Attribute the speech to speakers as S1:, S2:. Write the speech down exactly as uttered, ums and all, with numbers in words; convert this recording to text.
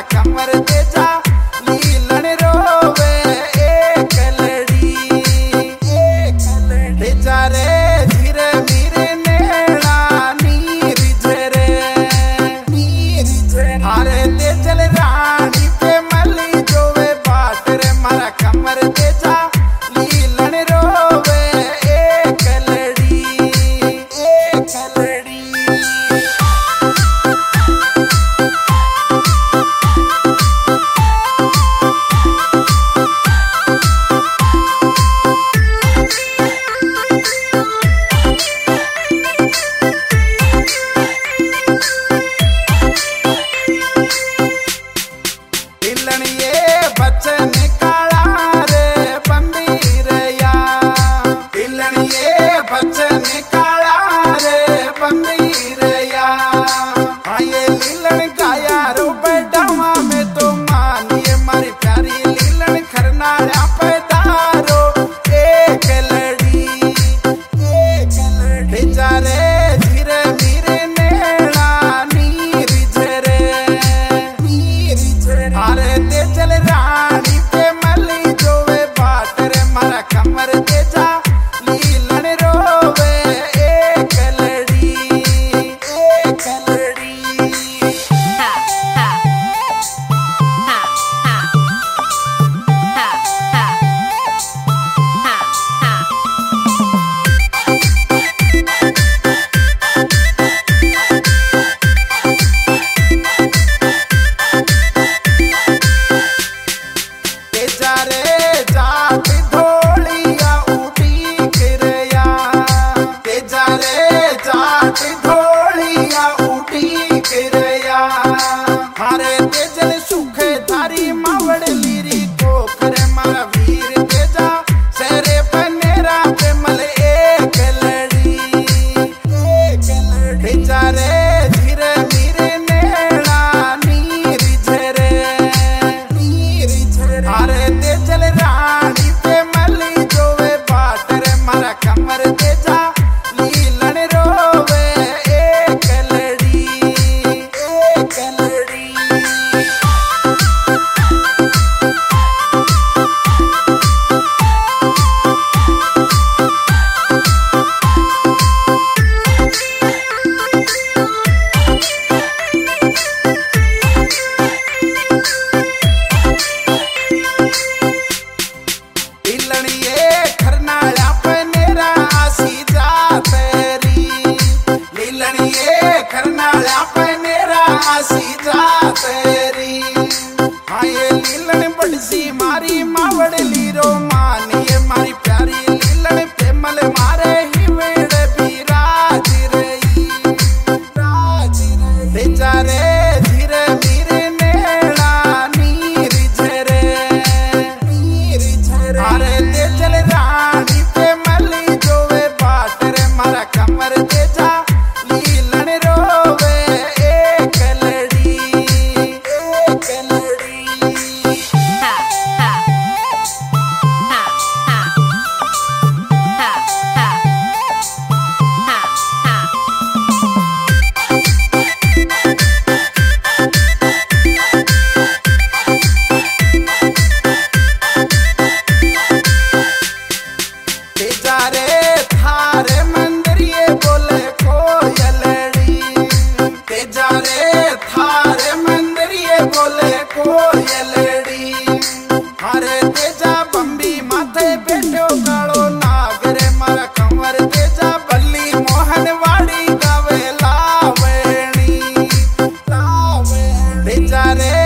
S1: कमर दे जा लीलन रोवे एक लड़ी एक लड़ी जा रे धीरे मीरे नेड़ा नीर झरे नीर झरे हारे दे चल रानी पे मली जोवे बाट रे मारा कमर दे जा लीलन रोवे एक लड़ी एक लड़ी बच्चन काला रे बंदीरया इलन ये बच्चन काला रे बंदीरया आये लीलन गाया रो बेडावा में तो मानिए मारी प्यारी लीलन खरनाड़ा पैदारो एक लड़ी एक लड़ी जा रे धीरे मीरे नेड़ा नीर झरे नीर झरे हारे दे चल रानी पे मली जोवे बाट रे मारा कमर दे जा लीलन रोवे एक लड़ी एक लड़ी
S2: हा हा हा हा हा हा हा
S1: जा रे जाट धोलिया उठी किरया ते जा रे जाट धोलिया उठी किरया हारे ते जल सुखे थारी मावड़ लीरी को करे मारा वीर ते जा सेरे पनेरा पे मल एक लड़ी एक लड़ी जा रे धीरे मीरे नेड़ा नीर झरे नीर झरे हारे दे चल रानी पे मली जोवे बाट रे मारा कमर दे जा लीलन रोवे एक लड़ी एक लड़ी इलन ये खरनाड़ा पनेरा आसी जा तेरी लीलन ये खरनाड़ा पनेरा आसी जा तेरी हाँ ये लीलन बड़सी मारी मावड़ लीरो मानिए मारी प्यारी लीलन पे मल मारे ही वेड़ भी राज रही राज रही जा रे धीरे मीरे नेड़ा नीर झरे नीर झरे हारे दे चल रानी पे मली जोवे बाट रे मारा कमर दे जा लीलन रोवे एक लड़ी एक लड़ी
S2: हा हा हा हा हा हा हा
S1: ते जा रे थारे मंदिरिये बोले कोयलड़ी ते जा रे थारे मंदिरिये बोले कोयलड़ी हारे ते जा बम्बी माथे बैठो कालो नागरे मारा कमर ते जा बल्ली मोहन वाड़ी गावे लावणी लावणी ते जा रे